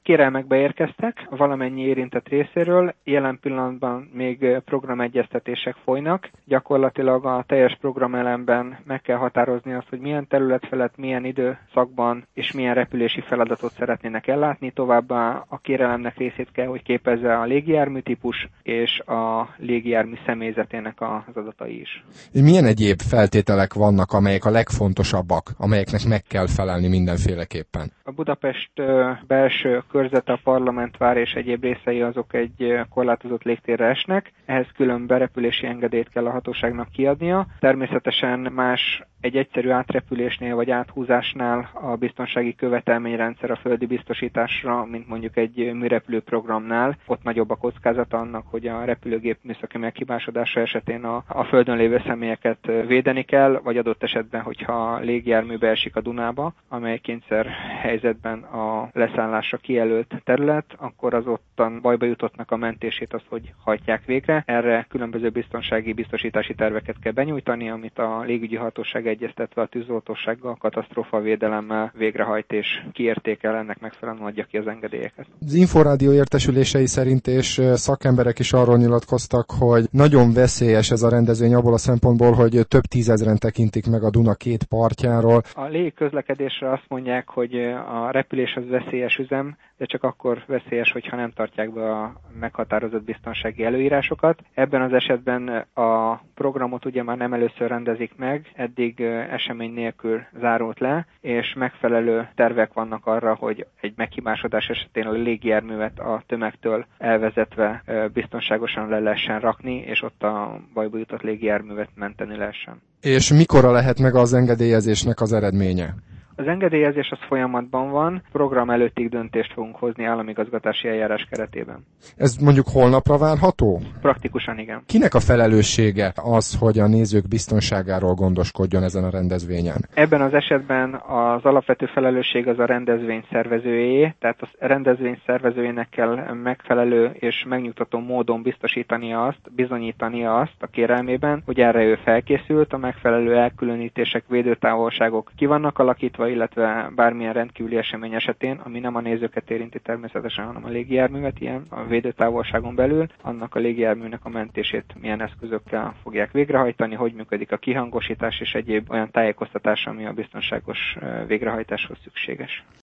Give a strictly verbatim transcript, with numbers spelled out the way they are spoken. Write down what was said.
Kérelmek beérkeztek valamennyi érintett részéről, jelen pillanatban még programegyeztetések folynak. Gyakorlatilag a teljes programelemben meg kell határozni azt, hogy milyen terület felett, milyen időszakban és milyen repülési feladatot szeretnének ellátni. Továbbá a kérelemnek részét kell, hogy képezze a légijárműtípus és a légijármű személyzetének az adatai is. Milyen egyéb feltételek vannak, amelyek a legfontosabbak, amelyeknek meg kell felelni mindenféleképpen? A Budapest belső körzete, a parlamentvár és egyéb részei azok egy korlátozott légtérre esnek, ehhez külön berepülési engedélyt kell a hatóságnak kiadnia. Természetesen más egy egyszerű átrepülésnél vagy áthúzásnál a biztonsági követelményrendszer a földi biztosításra, mint mondjuk egy műrepülő programnál. Ott nagyobb a kockázata annak, hogy a repülőgép műszaki meghibásodása esetén a, a földön lévő személyeket védeni kell, vagy adott esetben, hogyha a légjármű esik a Dunába, amely kényszer helyzetben a leszállásra kijelölt terület, akkor az ottan bajba jutottnak a mentését azt, hogy hajtják végre. Erre különböző biztonsági biztosítási terveket kell benyújtani, amit a légügyi hatóság egyeztetve a tűzoltósággal, katasztrófavédelemmel végrehajt és kiértékel, ennek megfelelően adja ki az engedélyeket. Az Inforádió értesülései szerint és szakemberek is arról nyilatkoztak, hogy nagyon veszélyes ez a rendezvény abból a szempontból, hogy több tízezren tekintik meg a Duna két partjáról. A légiközlekedésre azt mondják, hogy a repülés az veszélyes üzem, de csak akkor veszélyes, hogyha nem tartják be a meghatározott biztonsági előírásokat. Ebben az esetben a programot ugye már nem először rendezik meg, eddig esemény nélkül zárult le, és megfelelő tervek vannak arra, hogy egy meghibásodás esetén a légijárművet a tömegtől elvezetve biztonságosan le lehessen rakni, és ott a bajba jutott légijárművet menteni lehessen. És mikorra lehet meg az engedélyezésnek az eredménye? Az engedélyezés az folyamatban van, program előttig döntést fogunk hozni államigazgatási eljárás keretében. Ez mondjuk holnapra várható? Praktikusan igen. Kinek a felelőssége az, hogy a nézők biztonságáról gondoskodjon ezen a rendezvényen? Ebben az esetben az alapvető felelősség az a rendezvény szervezőjé, tehát a rendezvény szervezőjének kell megfelelő és megnyugtató módon biztosítania azt, bizonyítania azt a kérelmében, hogy erre ő felkészült, a megfelelő elkülönítések, védőtávolságok ki vannak alakítva, illetve bármilyen rendkívüli esemény esetén, ami nem a nézőket érinti természetesen, hanem a légijárművet, ilyen a védőtávolságon belül, annak a légijárműnek a mentését milyen eszközökkel fogják végrehajtani, hogy működik a kihangosítás és egyéb olyan tájékoztatás, ami a biztonságos végrehajtáshoz szükséges.